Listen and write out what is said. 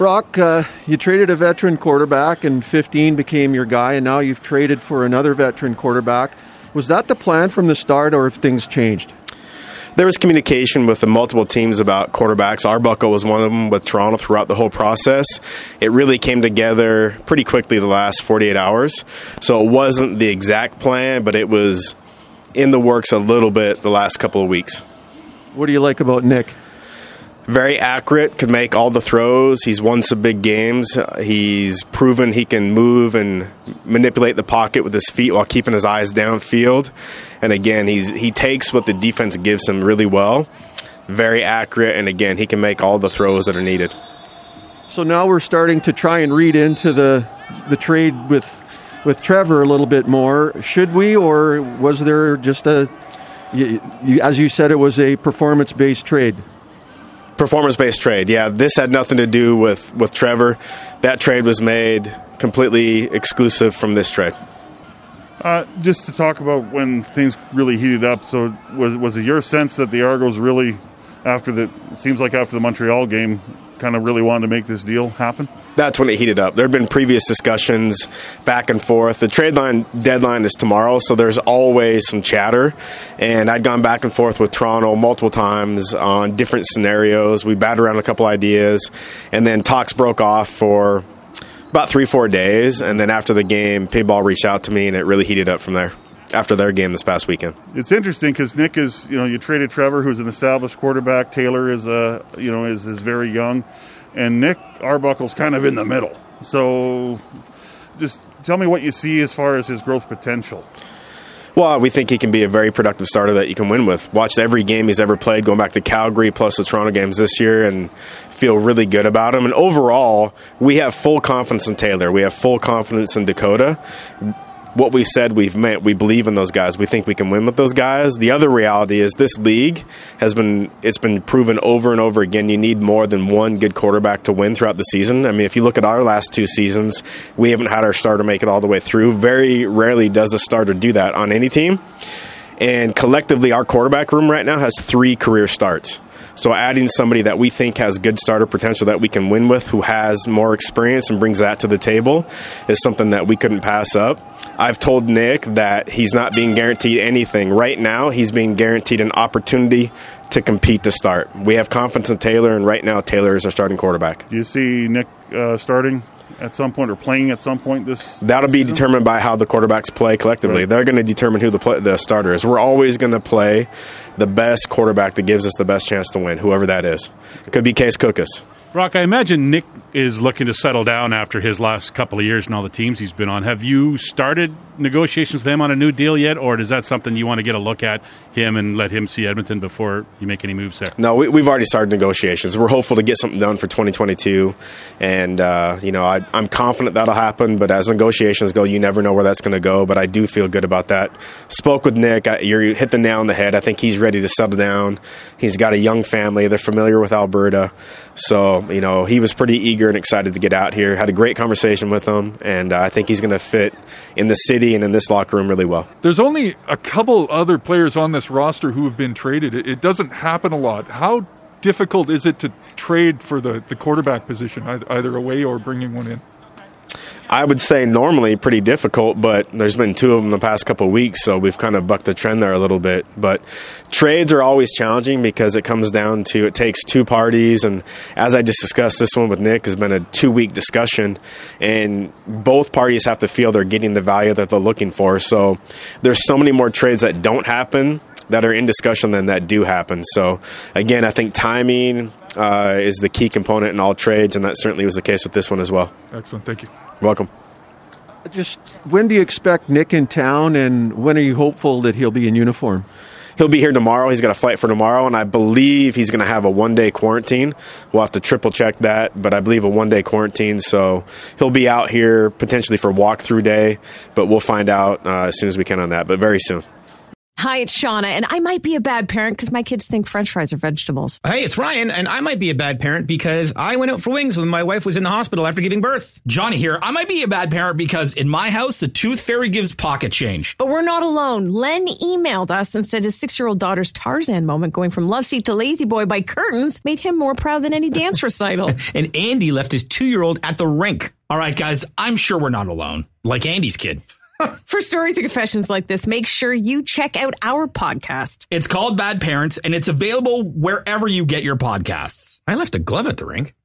Brock, you traded a veteran quarterback, and 15 became your guy, and now you've traded for another veteran quarterback. Was that the plan from the start, or have things changed? There was communication with the multiple teams about quarterbacks. Arbuckle was one of them with Toronto throughout the whole process. It really came together pretty quickly the last 48 hours. So it wasn't the exact plan, but it was in the works a little bit the last couple of weeks. What do you like about Nick? Very accurate, could make all the throws. He's won some big games. He's proven he can move and manipulate the pocket with his feet while keeping his eyes downfield. And again, he takes what the defense gives him really well. Very accurate, and again, he can make all the throws that are needed. So now we're starting to try and read into the trade with Trevor a little bit more. Should we, or was there just as you said, it was a performance-based trade? Performance-based trade, yeah. This had nothing to do with Trevor. That trade was made completely exclusive from this trade. Just to talk about when things really heated up, so was it your sense that the Argos really, after the Montreal game, kind of really wanted to make this deal happen? That's when it heated up. There had been previous discussions back and forth. The trade deadline is tomorrow, so there's always some chatter. And I'd gone back and forth with Toronto multiple times on different scenarios. We batted around a couple ideas, and then talks broke off for about 3-4 days. And then after the game, Payball reached out to me, and it really heated up from there after their game this past weekend. It's interesting because Nick is, you traded Trevor, who's an established quarterback. Taylor is very young. And Nick Arbuckle's kind of in the middle. So just tell me what you see as far as his growth potential. Well, we think he can be a very productive starter that you can win with. Watched every game he's ever played, going back to Calgary plus the Toronto games this year, and feel really good about him. And overall, we have full confidence in Taylor. We have full confidence in Dakota. What we said we've meant. We believe in those guys. We think we can win with those guys. The other reality is this league it's been proven over and over again. You need more than one good quarterback to win throughout the season. I mean, if you look at our last 2 seasons, we haven't had our starter make it all the way through. Very rarely does a starter do that on any team. And collectively, our quarterback room right now has 3 career starts. So adding somebody that we think has good starter potential that we can win with, who has more experience and brings that to the table, is something that we couldn't pass up. I've told Nick that he's not being guaranteed anything. Right now, he's being guaranteed an opportunity to compete to start. We have confidence in Taylor, and right now, Taylor is our starting quarterback. Do you see Nick starting at some point or playing at some point this That'll be season? Determined by how the quarterbacks play collectively. Right. They're going to determine who the starter is. We're always going to play the best quarterback that gives us the best chance to win, whoever that is. It could be Case Cookus. Brock, I imagine Nick is looking to settle down after his last couple of years and all the teams he's been on. Have you started negotiations with him on a new deal yet, or is that something you want to get a look at him and let him see Edmonton before you make any moves there? No, we've already started negotiations. We're hopeful to get something done for 2022, and I'm confident that'll happen, but as negotiations go, you never know where that's going to go, but I do feel good about that. Spoke with Nick. You hit the nail on the head. I think he's ready to settle down. He's got a young family. They're familiar with Alberta. So, he was pretty eager and excited to get out here. Had a great conversation with him, and I think he's going to fit in the city and in this locker room really well. There's only a couple other players on this roster who have been traded. It doesn't happen a lot. How difficult is it to trade for the quarterback position, either away or bringing one in? I would say normally pretty difficult, but there's been 2 of them the past couple of weeks, so we've kind of bucked the trend there a little bit. But trades are always challenging because it comes down to it takes 2 parties, and as I just discussed, this one with Nick has been a 2-week discussion, and both parties have to feel they're getting the value that they're looking for. So there's so many more trades that don't happen that are in discussion than that do happen. So again, I think timing is the key component in all trades, and that certainly was the case with this one as well. Excellent. Thank you. Welcome. Just when do you expect Nick in town, and when are you hopeful that he'll be in uniform? He'll be here tomorrow. He's got a flight for tomorrow, and I believe he's going to have a 1-day quarantine. We'll have to triple check that, but I believe a 1-day quarantine. So he'll be out here potentially for walkthrough day, but we'll find out as soon as we can on that, but very soon. Hi, it's Shauna, and I might be a bad parent because my kids think French fries are vegetables. Hey, it's Ryan, and I might be a bad parent because I went out for wings when my wife was in the hospital after giving birth. Johnny here. I might be a bad parent because in my house, the tooth fairy gives pocket change. But we're not alone. Len emailed us and said his 6-year-old daughter's Tarzan moment going from love seat to lazy boy by curtains made him more proud than any dance recital. And Andy left his 2-year-old at the rink. All right, guys, I'm sure we're not alone. Like Andy's kid. For stories and confessions like this, make sure you check out our podcast. It's called Bad Parents, and it's available wherever you get your podcasts. I left a glove at the rink.